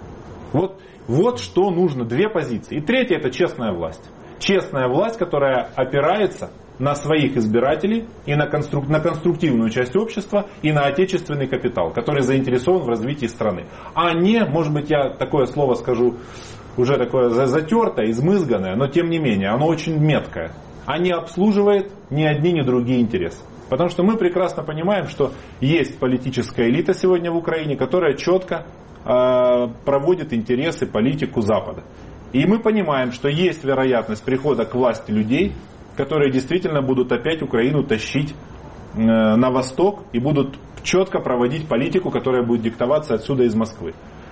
Вот что нужно, 2 позиции. И третья — это честная власть. Честная власть, которая опирается на своих избирателей и на конструктивную часть общества и на отечественный капитал, который заинтересован в развитии страны. А не, может быть, я такое слово скажу, уже такое затертое, измызганное, но тем не менее, оно очень меткое. А не обслуживает ни одни, ни другие интересы. Потому что мы прекрасно понимаем, что есть политическая элита сегодня в Украине, которая четко проводит интересы, политику Запада. И мы понимаем, что есть вероятность прихода к власти людей, которые действительно будут опять Украину тащить на восток и будут четко проводить политику, которая будет диктоваться отсюда из Москвы.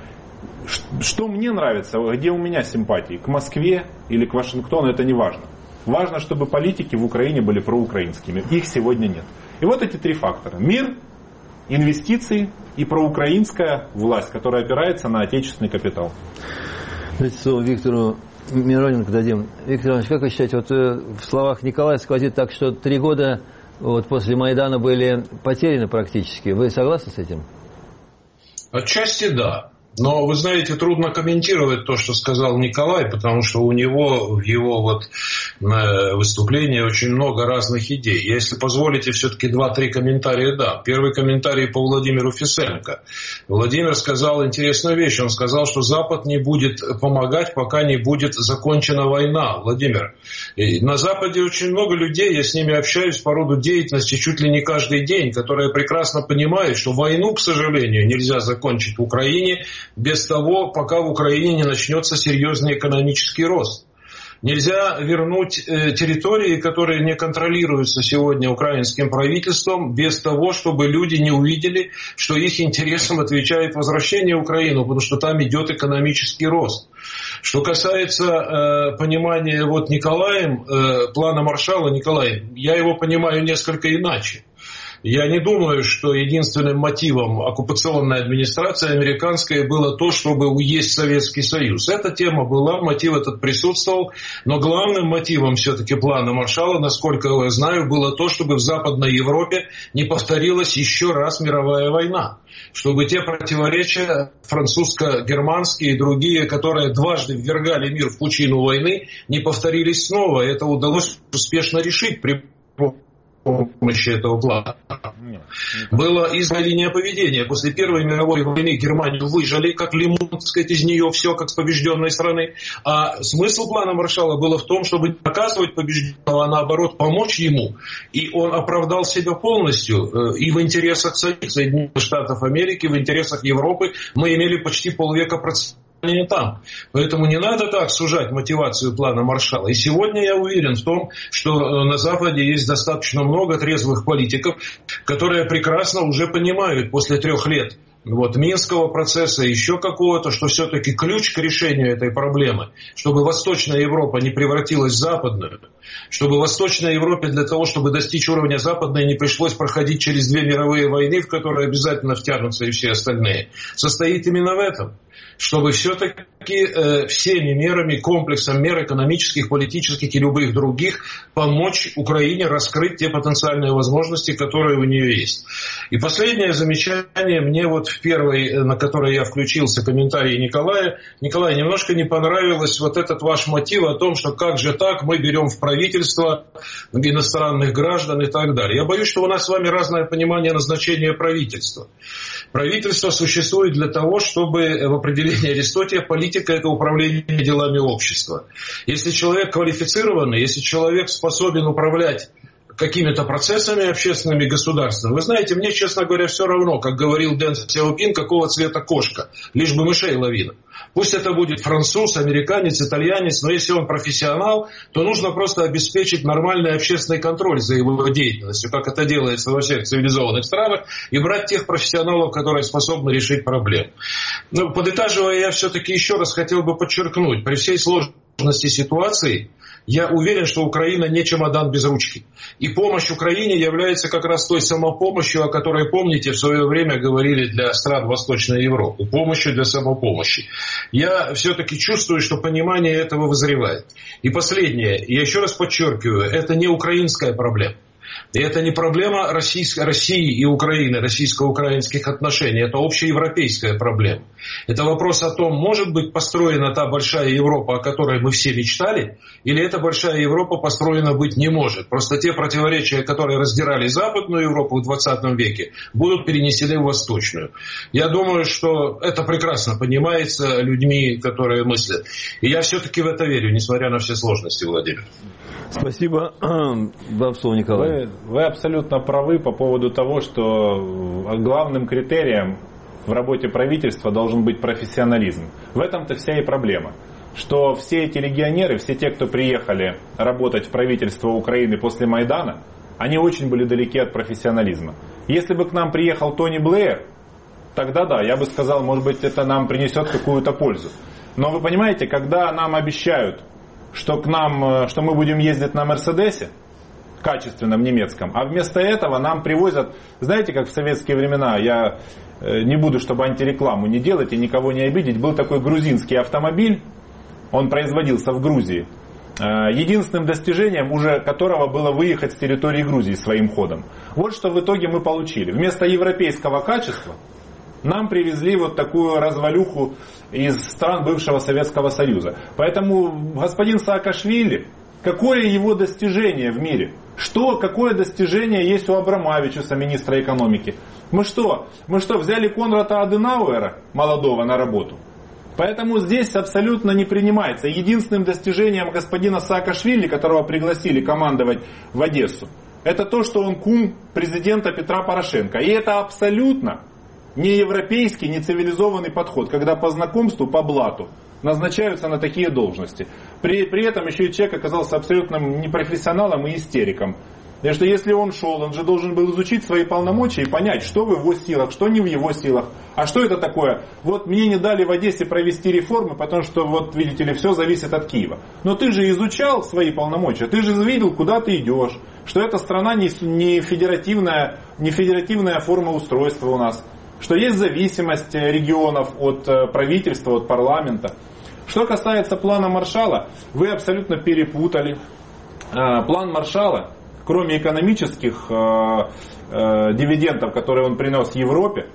Что мне нравится, где у меня симпатии, к Москве или к Вашингтону, это не важно. Важно, чтобы политики в Украине были проукраинскими. Их сегодня нет. И вот эти 3 фактора. Мир, инвестиции и проукраинская власть, которая опирается на отечественный капитал. Давайте слово Виктору Мироненко дадим. Виктор Иванович, как вы считаете, в словах Николая сквозит так, что 3 года после Майдана были потеряны практически. Вы согласны с этим? Отчасти да. Но, вы знаете, трудно комментировать то, что сказал Николай, потому что у него в его выступлении очень много разных идей. Если позволите, все-таки 2-3 комментария дам. Первый комментарий по Владимиру Фисенко. Владимир сказал интересную вещь. Он сказал, что Запад не будет помогать, пока не будет закончена война. Владимир, на Западе очень много людей, я с ними общаюсь по роду деятельности чуть ли не каждый день, которые прекрасно понимают, что войну, к сожалению, нельзя закончить в Украине без того, пока в Украине не начнется серьезный экономический рост. Нельзя вернуть территории, которые не контролируются сегодня украинским правительством, без того, чтобы люди не увидели, что их интересам отвечает возвращение в Украину, потому что там идет экономический рост. Что касается понимания вот Николаем, плана Маршалла Николаем, я его понимаю несколько иначе. Я не думаю, что единственным мотивом оккупационной администрации американской было то, чтобы уесть Советский Союз. Эта тема была, мотив этот присутствовал, но главным мотивом все-таки плана Маршалла, насколько я знаю, было то, чтобы в Западной Европе не повторилась еще раз мировая война. Чтобы те противоречия французско-германские и другие, которые дважды ввергали мир в пучину войны, не повторились снова. Это удалось успешно решить при помощи этого плана. Было изменение поведения. После Первой мировой войны Германию выжали, как лимон, так сказать, из нее все, как с побежденной страны. А смысл плана Маршалла было в том, чтобы не наказывать побежденного, а наоборот помочь ему. И он оправдал себя полностью. И в интересах Соединенных Штатов Америки, в интересах Европы мы имели почти полвека процессов там. Поэтому не надо так сужать мотивацию плана Маршалла. И сегодня я уверен в том, что на Западе есть достаточно много трезвых политиков, которые прекрасно уже понимают после 3 лет Минского процесса, еще какого-то, что все-таки ключ к решению этой проблемы, чтобы Восточная Европа не превратилась в Западную, чтобы Восточной Европе для того, чтобы достичь уровня Западной, не пришлось проходить через 2 мировые войны, в которые обязательно втянутся и все остальные, состоит именно в этом. Чтобы все-таки всеми мерами, комплексом мер экономических, политических и любых других помочь Украине раскрыть те потенциальные возможности, которые у нее есть. И последнее замечание мне вот в первой, на которой я включился, комментарий Николая. Николай, немножко не понравилось вот этот ваш мотив о том, что как же так, мы берем в правительство иностранных граждан и так далее. Я боюсь, что у нас с вами разное понимание назначения правительства. Правительство существует для того, чтобы в определении Аристотеля политика – это управление делами общества. Если человек квалифицированный, если человек способен управлять какими-то процессами общественными, государственными. Вы знаете, мне, честно говоря, все равно, как говорил Дэн Сяопин, какого цвета кошка, лишь бы мышей ловила. Пусть это будет француз, американец, итальянец, но если он профессионал, то нужно просто обеспечить нормальный общественный контроль за его деятельностью, как это делается во всех цивилизованных странах, и брать тех профессионалов, которые способны решить проблему. Но подытаживая, я все-таки еще раз хотел бы подчеркнуть, при всей сложности ситуации, я уверен, что Украина не чемодан без ручки. И помощь Украине является как раз той самопомощью, о которой, помните, в свое время говорили для стран Восточной Европы. Помощью для самопомощи. Я все-таки чувствую, что понимание этого вызревает. И последнее, я еще раз подчеркиваю, это не украинская проблема. И это не проблема России и Украины, российско-украинских отношений. Это общеевропейская проблема. Это вопрос о том, может быть построена та большая Европа, о которой мы все мечтали, или эта большая Европа построена быть не может. Просто те противоречия, которые раздирали Западную Европу в 20 веке, будут перенесены в Восточную. Я думаю, что это прекрасно понимается людьми, которые мыслят. И я все-таки в это верю, несмотря на все сложности, Владимир. Спасибо. Вам слово, Николай. Вы абсолютно правы по поводу того, что главным критерием в работе правительства должен быть профессионализм. В этом-то вся и проблема. Что все эти легионеры, все те, кто приехали работать в правительство Украины после Майдана, они очень были далеки от профессионализма. Если бы к нам приехал Тони Блэйр, тогда да, я бы сказал, может быть, это нам принесет какую-то пользу. Но вы понимаете, когда нам обещают, что мы будем ездить на Мерседесе, качественном немецком, а вместо этого нам привозят, знаете, как в советские времена, я не буду, чтобы антирекламу не делать и никого не обидеть, был такой грузинский автомобиль, он производился в Грузии, единственным достижением уже которого было выехать с территории Грузии своим ходом. Вот что в итоге мы получили. Вместо европейского качества нам привезли вот такую развалюху из стран бывшего Советского Союза. Поэтому господин Саакашвили, какое его достижение в мире? Какое достижение есть у Абрамавичуса, министра экономики? Мы что, взяли Конрада Аденауэра, молодого, на работу? Поэтому здесь абсолютно не принимается. Единственным достижением господина Саакашвили, которого пригласили командовать в Одессу, это то, что он кум президента Петра Порошенко. И это абсолютно не европейский, не цивилизованный подход, когда по знакомству, по блату назначаются на такие должности. При этом еще и человек оказался абсолютным непрофессионалом и истериком. Потому что если он шел, он же должен был изучить свои полномочия и понять, что в его силах, что не в его силах. А что это такое? Вот мне не дали в Одессе провести реформы, потому что, вот видите ли, все зависит от Киева. Но ты же изучал свои полномочия, ты же видел, куда ты идешь, что эта страна не федеративная форма устройства у нас, что есть зависимость регионов от правительства, от парламента. Что касается плана Маршалла, вы абсолютно перепутали. План Маршалла, кроме экономических дивидендов, которые он принес Европе,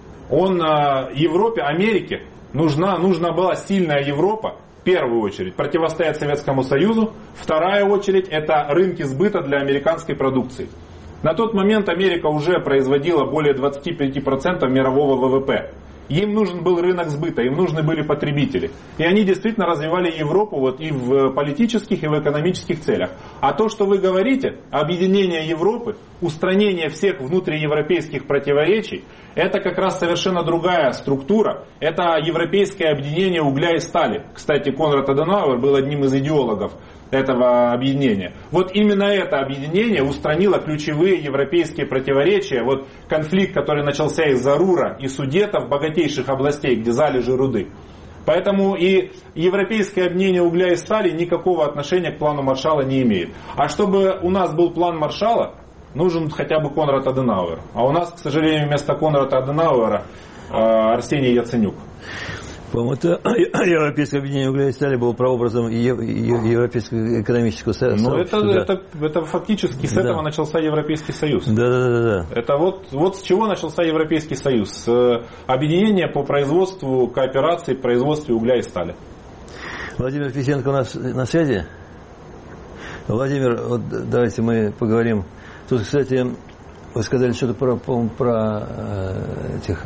Европе, Америке нужна была сильная Европа, в первую очередь, противостоять Советскому Союзу, вторая очередь это рынки сбыта для американской продукции. На тот момент Америка уже производила более 25% мирового ВВП. Им нужен был рынок сбыта, им нужны были потребители. И они действительно развивали Европу вот и в политических, и в экономических целях. А то, что вы говорите, объединение Европы, устранение всех внутриевропейских противоречий, это как раз совершенно другая структура. Это европейское объединение угля и стали. Кстати, Конрад Аденауэр был одним из идеологов этого объединения. Вот именно это объединение устранило ключевые европейские противоречия. Вот конфликт, который начался из-за Рура и Судетов, богатейших областей, где залежи руды. Поэтому и европейское объединение угля и стали никакого отношения к плану Маршалла не имеет. А чтобы у нас был план Маршалла, нужен хотя бы Конрад Аденауэр. А у нас, к сожалению, вместо Конрада Аденауэра Арсений Яценюк. По-моему, это Европейское объединение угля и стали было прообразом Европейского экономического союза. Ну, это фактически с этого начался Европейский Союз. Да. Это вот с чего начался Европейский Союз. С объединения по производству, кооперации, производству угля и стали. Владимир Фисенко у нас на связи. Владимир, вот давайте мы поговорим. Тут, кстати, вы сказали что-то про этих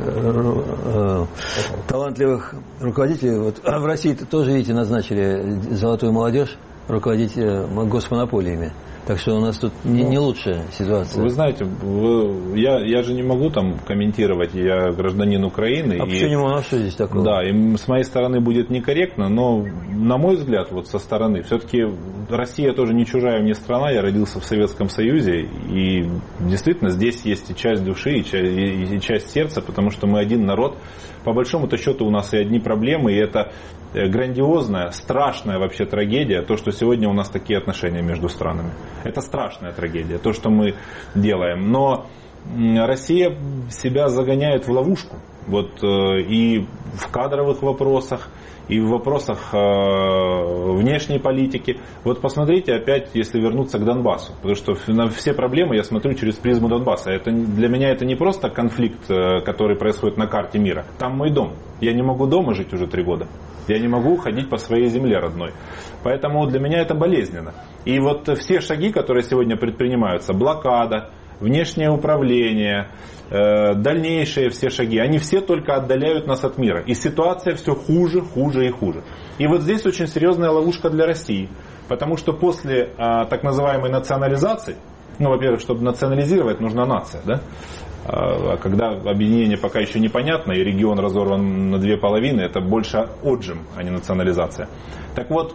талантливых руководителей. Вот, а в России тоже, видите, назначили золотую молодежь руководить госмонополиями. Так что у нас тут не лучшая ситуация. Вы знаете, я же не могу там комментировать, я гражданин Украины. А почему не могу? Что здесь такого? Да, и с моей стороны будет некорректно, но на мой взгляд, вот со стороны, все-таки Россия тоже не чужая мне страна, я родился в Советском Союзе, и действительно здесь есть и часть души, и часть сердца, потому что мы один народ. По большому-то счету у нас и одни проблемы, и это грандиозная, страшная вообще трагедия, то, что сегодня у нас такие отношения между странами. Это страшная трагедия, то, что мы делаем. Но Россия себя загоняет в ловушку. Вот, и в кадровых вопросах, и в вопросах внешней политики. Вот посмотрите опять, если вернуться к Донбассу. Потому что на все проблемы я смотрю через призму Донбасса. Для меня это не просто конфликт, который происходит на карте мира. Там мой дом. Я не могу дома жить уже 3 года. Я не могу ходить по своей земле родной. Поэтому для меня это болезненно. И вот все шаги, которые сегодня предпринимаются, блокада, внешнее управление, дальнейшие все шаги, они все только отдаляют нас от мира. И ситуация все хуже, хуже и хуже. И вот здесь очень серьезная ловушка для России. Потому что после так называемой национализации, во-первых, чтобы национализировать, нужна нация, да? А когда объединение пока еще непонятно, и регион разорван на 2 половины, это больше отжим, а не национализация. Так вот,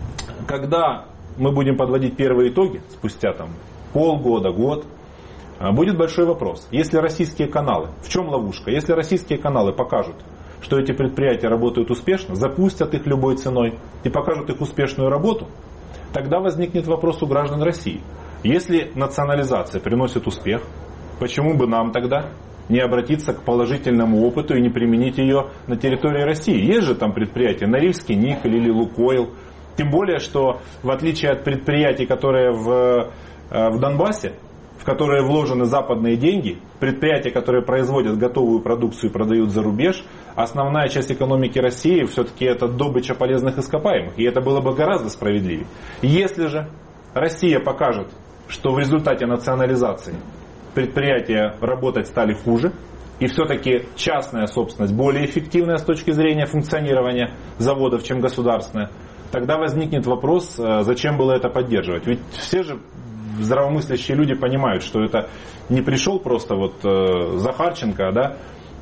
когда мы будем подводить первые итоги, спустя полгода, год, будет большой вопрос. Если российские каналы, в чем ловушка? Если российские каналы покажут, что эти предприятия работают успешно, запустят их любой ценой и покажут их успешную работу, тогда возникнет вопрос у граждан России. Если национализация приносит успех, почему бы нам тогда не обратиться к положительному опыту и не применить ее на территории России? Есть же там предприятия Норильский никель или Лукойл. Тем более, что в отличие от предприятий, которые в Донбассе, в которые вложены западные деньги, предприятия, которые производят готовую продукцию и продают за рубеж, основная часть экономики России все-таки это добыча полезных ископаемых. И это было бы гораздо справедливее. Если же Россия покажет, что в результате национализации предприятия работать стали хуже, и все-таки частная собственность более эффективная с точки зрения функционирования заводов, чем государственная, тогда возникнет вопрос, зачем было это поддерживать. Ведь все же здравомыслящие люди понимают, что это не пришел просто Захарченко, да,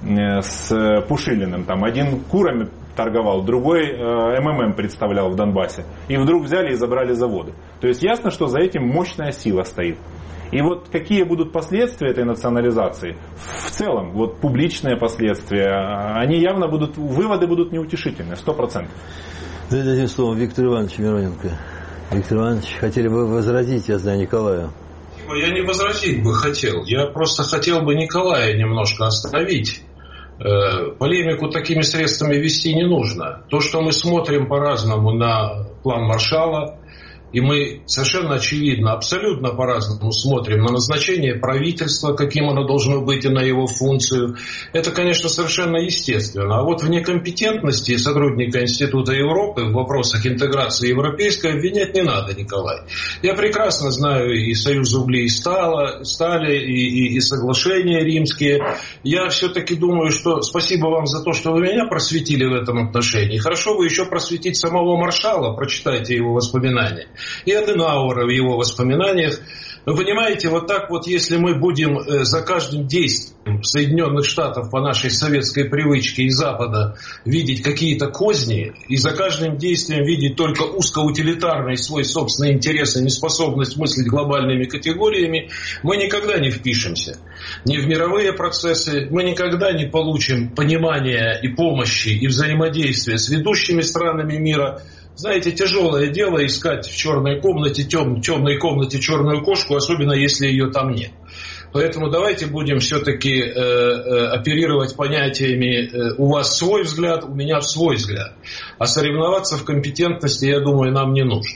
с Пушилиным. Один курами торговал, другой МММ представлял в Донбассе. И вдруг взяли и забрали заводы. То есть ясно, что за этим мощная сила стоит. И вот какие будут последствия этой национализации, в целом, вот публичные последствия, они явно будут, выводы будут неутешительны, 100%. Дадим слово Виктору Ивановичу Мироненко. Виктор Иванович, хотели бы возразить, я знаю, Николаю. Я не возразить бы хотел, я просто хотел бы Николая немножко остановить. Полемику такими средствами вести не нужно. То, что мы смотрим по-разному на план Маршалла, и мы совершенно очевидно, абсолютно по-разному смотрим на назначение правительства, каким оно должно быть, и на его функцию. Это, конечно, совершенно естественно. А вот в некомпетентности сотрудника Института Европы в вопросах интеграции европейской обвинять не надо, Николай. Я прекрасно знаю и Союз угли и стали, и соглашения римские. Я все-таки думаю, что спасибо вам за то, что вы меня просветили в этом отношении. Хорошо бы еще просветить самого Маршалла, прочитайте его воспоминания. И Аденауэра в его воспоминаниях. Вы понимаете, вот так вот, если мы будем за каждым действием Соединенных Штатов по нашей советской привычке и Запада видеть какие-то козни, и за каждым действием видеть только узкоутилитарный свой собственный интерес и неспособность мыслить глобальными категориями, мы никогда не впишемся ни в мировые процессы, мы никогда не получим понимания и помощи и взаимодействия с ведущими странами мира. Знаете, тяжелое дело искать в черной комнате, темной комнате черную кошку, особенно если ее там нет. Поэтому давайте будем все-таки оперировать понятиями «у вас свой взгляд, у меня свой взгляд». А соревноваться в компетентности, я думаю, нам не нужно.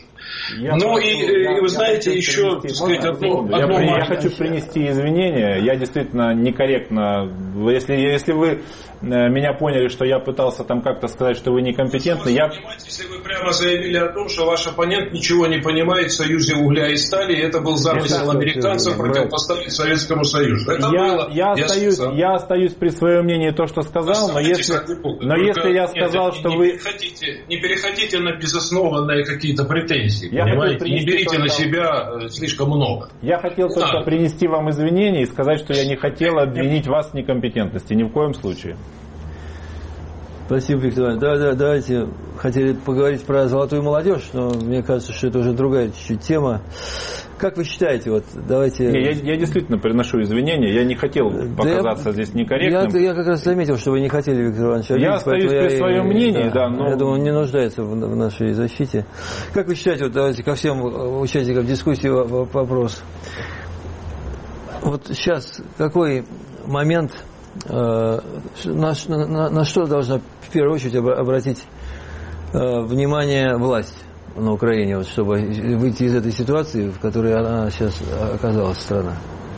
Вы знаете, еще, так сказать, я хочу принести извинения. Я действительно некорректно. Если вы меня поняли, что я пытался там как-то сказать, что вы некомпетентны, если вы прямо заявили о том, что ваш оппонент ничего не понимает в Союзе угля и стали, и это был замысел американцев противопоставить Советскому Союзу. Я остаюсь при своем мнении то, что сказал, но если я сказал, что вы... Не переходите на безоснованные какие-то претензии. Не берите на себя слишком много. Я хотел только принести вам извинения и сказать, что я не хотел обвинить вас в некомпетентности. Ни в коем случае. Спасибо, Виктор Иванович. Давайте хотели поговорить про золотую молодежь, но мне кажется, что это уже другая чуть-чуть тема. Как вы считаете? Вот, давайте... Я действительно приношу извинения. Я не хотел показаться здесь некорректным. Я как раз заметил, что вы не хотели, Виктор Иванович, обидеть. Я остаюсь при своем мнении, но... Я думаю, он не нуждается в нашей защите. Как вы считаете, вот давайте ко всем участникам дискуссии вопрос. Вот сейчас какой момент, на что должна в первую очередь обратить внимание власть на Украине, вот, чтобы выйти из этой ситуации, в которой она сейчас оказалась, страна?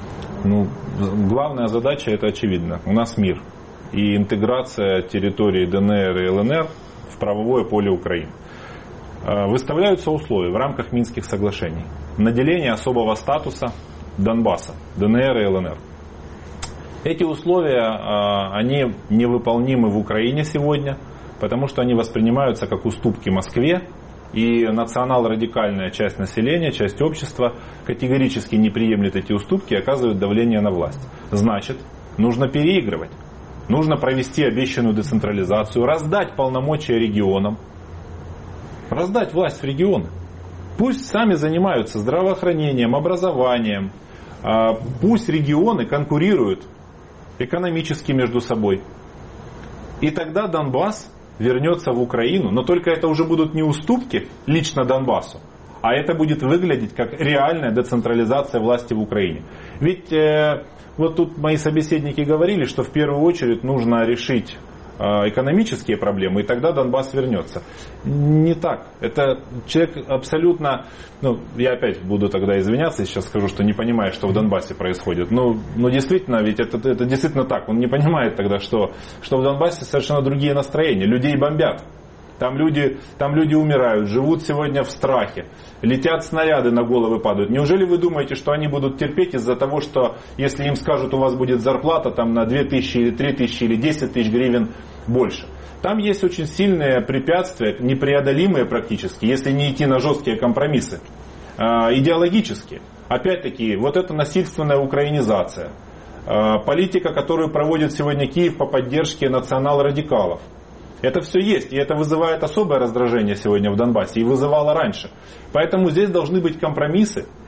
Главная задача, это очевидно. У нас мир. И интеграция территории ДНР и ЛНР в правовое поле Украины. Выставляются условия в рамках Минских соглашений. Наделение особого статуса Донбасса, ДНР и ЛНР. Эти условия, они невыполнимы в Украине сегодня, потому что они воспринимаются как уступки Москве, и национал-радикальная часть населения, часть общества категорически не приемлет эти уступки и оказывает давление на власть. Значит, нужно переигрывать. Нужно провести обещанную децентрализацию, раздать полномочия регионам, раздать власть в регионы. Пусть сами занимаются здравоохранением, образованием, пусть регионы конкурируют экономически между собой. И тогда Донбасс вернется в Украину, но только это уже будут не уступки лично Донбассу, а это будет выглядеть как реальная децентрализация власти в Украине. Ведь вот тут мои собеседники говорили, что в первую очередь нужно решить экономические проблемы, и тогда Донбасс вернется. Не так. Это человек абсолютно... я опять буду тогда извиняться, сейчас скажу, что не понимаю, что в Донбассе происходит. Но действительно, ведь это действительно так. Он не понимает тогда, что в Донбассе совершенно другие настроения. Людей бомбят. Там люди умирают, живут сегодня в страхе. Летят снаряды, на головы падают. Неужели вы думаете, что они будут терпеть из-за того, что если им скажут, у вас будет зарплата там на 2000 или 3000 или 10 тысяч гривен больше? Там есть очень сильные препятствия, непреодолимые практически, если не идти на жесткие компромиссы, идеологические. Опять-таки, вот это насильственная украинизация. Политика, которую проводит сегодня Киев по поддержке национал-радикалов. Это все есть, и это вызывает особое раздражение сегодня в Донбассе, и вызывало раньше. Поэтому здесь должны быть компромиссы,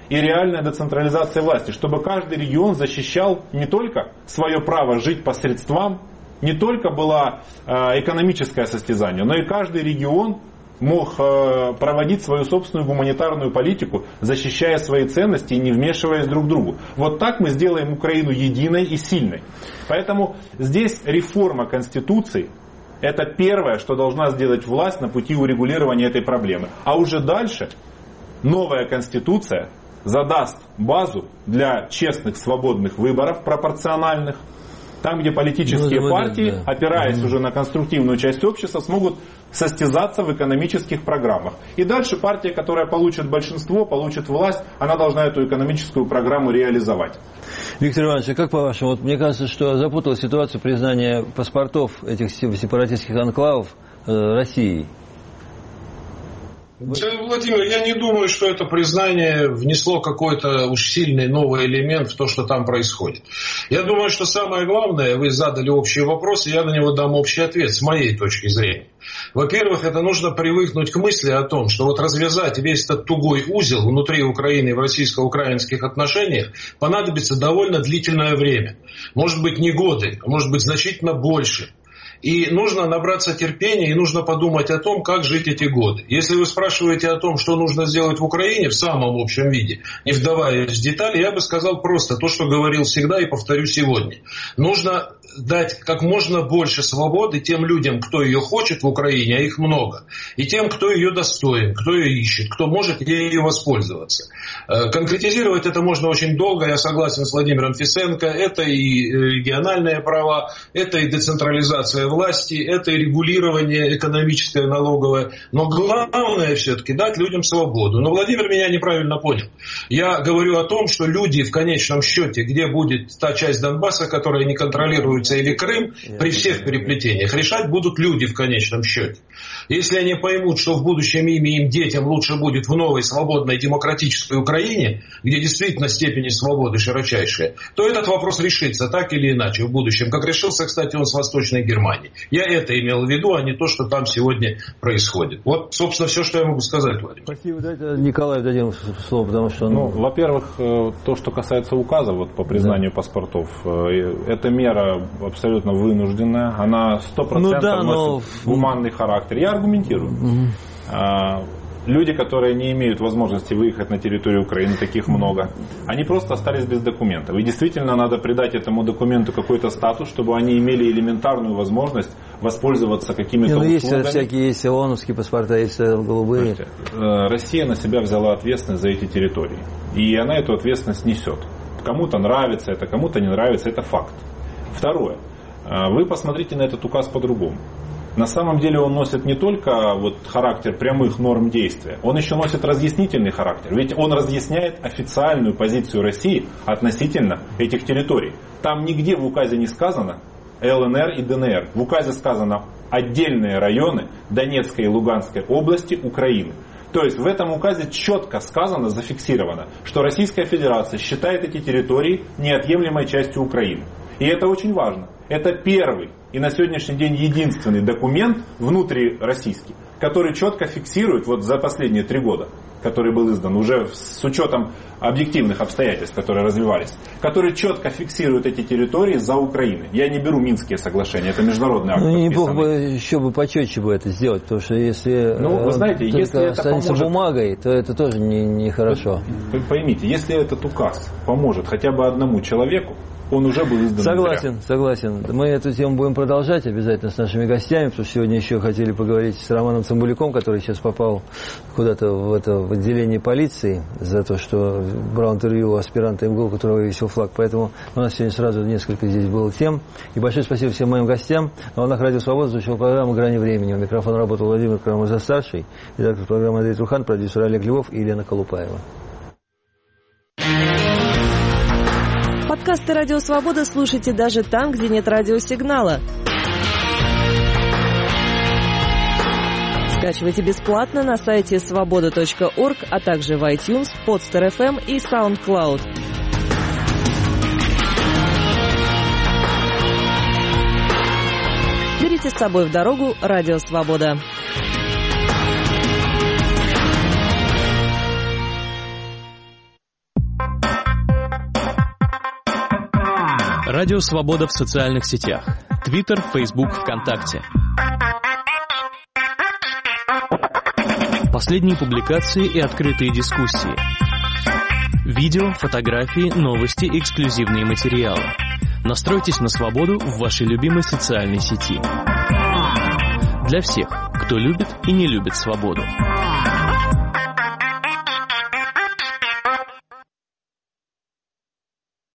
и реальная децентрализация власти, чтобы каждый регион защищал не только свое право жить по средствам, не только было экономическое состязание, но и каждый регион мог проводить свою собственную гуманитарную политику, защищая свои ценности и не вмешиваясь друг к другу. Вот так мы сделаем Украину единой и сильной. Поэтому здесь реформа Конституции – это первое, что должна сделать власть на пути урегулирования этой проблемы. А уже дальше новая Конституция задаст базу для честных, свободных выборов, пропорциональных, там, где политические партии, опираясь уже на конструктивную часть общества, смогут состязаться в экономических программах. И дальше партия, которая получит большинство, получит власть, она должна эту экономическую программу реализовать. Виктор Иванович, как по-вашему? Вот мне кажется, что запутала ситуацию признания паспортов этих сепаратистских анклавов Россией. Владимир, я не думаю, что это признание внесло какой-то уж сильный новый элемент в то, что там происходит. Я думаю, что самое главное, вы задали общий вопрос, и я на него дам общий ответ с моей точки зрения. Во-первых, это нужно привыкнуть к мысли о том, что вот развязать весь этот тугой узел внутри Украины и в российско-украинских отношениях понадобится довольно длительное время. Может быть, не годы, а может быть, значительно больше. И нужно набраться терпения, и нужно подумать о том, как жить эти годы. Если вы спрашиваете о том, что нужно сделать в Украине в самом общем виде, не вдаваясь в детали, я бы сказал просто то, что говорил всегда и повторю сегодня. Нужно дать как можно больше свободы тем людям, кто ее хочет в Украине, а их много, и тем, кто ее достоин, кто ее ищет, кто может ею воспользоваться. Конкретизировать это можно очень долго, я согласен с Владимиром Фисенко, это и региональные права, это и децентрализация власти, это и регулирование экономическое, налоговое, но главное все-таки дать людям свободу. Но Владимир меня неправильно понял. Я говорю о том, что люди в конечном счете, где будет та часть Донбасса, которая не контролируется, или Крым, при всех переплетениях, решать будут люди в конечном счете. Если они поймут, что в будущем им детям лучше будет в новой, свободной, демократической Украине, где действительно степени свободы широчайшие, то этот вопрос решится так или иначе в будущем. Как решился, кстати, он с Восточной Германии. Я это имел в виду, а не то, что там сегодня происходит. Вот, собственно, все, что я могу сказать, Владимир. Спасибо. Дайте Николаю дадим слово, потому что... Во-первых, то, что касается указа вот, по признанию паспортов, эта мера абсолютно вынужденная, она 100% носит гуманный характер. Я аргументирую. Люди, которые не имеют возможности выехать на территорию Украины, таких много, они просто остались без документов. И действительно надо придать этому документу какой-то статус, чтобы они имели элементарную возможность воспользоваться какими-то услугами. Всякие есть ООНовские паспорта, есть голубые. Россия на себя взяла ответственность за эти территории. И она эту ответственность несет. Кому-то нравится это, кому-то не нравится, это факт. Второе. Вы посмотрите на этот указ по-другому. На самом деле он носит не только вот характер прямых норм действия, он еще носит разъяснительный характер. Ведь он разъясняет официальную позицию России относительно этих территорий. Там нигде в указе не сказано ЛНР и ДНР. В указе сказано отдельные районы Донецкой и Луганской области Украины. То есть в этом указе четко сказано, зафиксировано, что Российская Федерация считает эти территории неотъемлемой частью Украины. И это очень важно. Это первый и на сегодняшний день единственный документ внутрироссийский, который четко фиксирует вот за последние 3 года, который был издан уже с учетом объективных обстоятельств, которые развивались, который четко фиксирует эти территории за Украиной. Я не беру Минские соглашения, это международный акт. Не бог бы еще бы почетче бы это сделать, потому что если вы знаете, если это останется поможет бумагой, то это тоже нехорошо. Вы поймите, если этот указ поможет хотя бы одному человеку, он уже был издан. Согласен. Мы эту тему будем продолжать обязательно с нашими гостями, потому что сегодня еще хотели поговорить с Романом Цымбалюком, который сейчас попал куда-то в отделение полиции за то, что брал интервью у аспиранта МГУ, у которого висел флаг. Поэтому у нас сегодня сразу несколько здесь было тем. И большое спасибо всем моим гостям. На волнах Радио Свобода звучала программа «Грани времени». У микрофона работал Владимир Карамурза-старший, редактор программы Андрей Трухан, продюсер Олег Львов и Елена Колупаева. Подкасты «Радио Свобода» слушайте даже там, где нет радиосигнала. Скачивайте бесплатно на сайте svoboda.org, а также в iTunes, Podster.fm и SoundCloud. Берите с собой в дорогу «Радио Свобода». Радио Свобода в социальных сетях. Твиттер, Фейсбук, ВКонтакте. Последние публикации и открытые дискуссии. Видео, фотографии, новости, эксклюзивные материалы. Настройтесь на свободу в вашей любимой социальной сети. Для всех, кто любит и не любит свободу.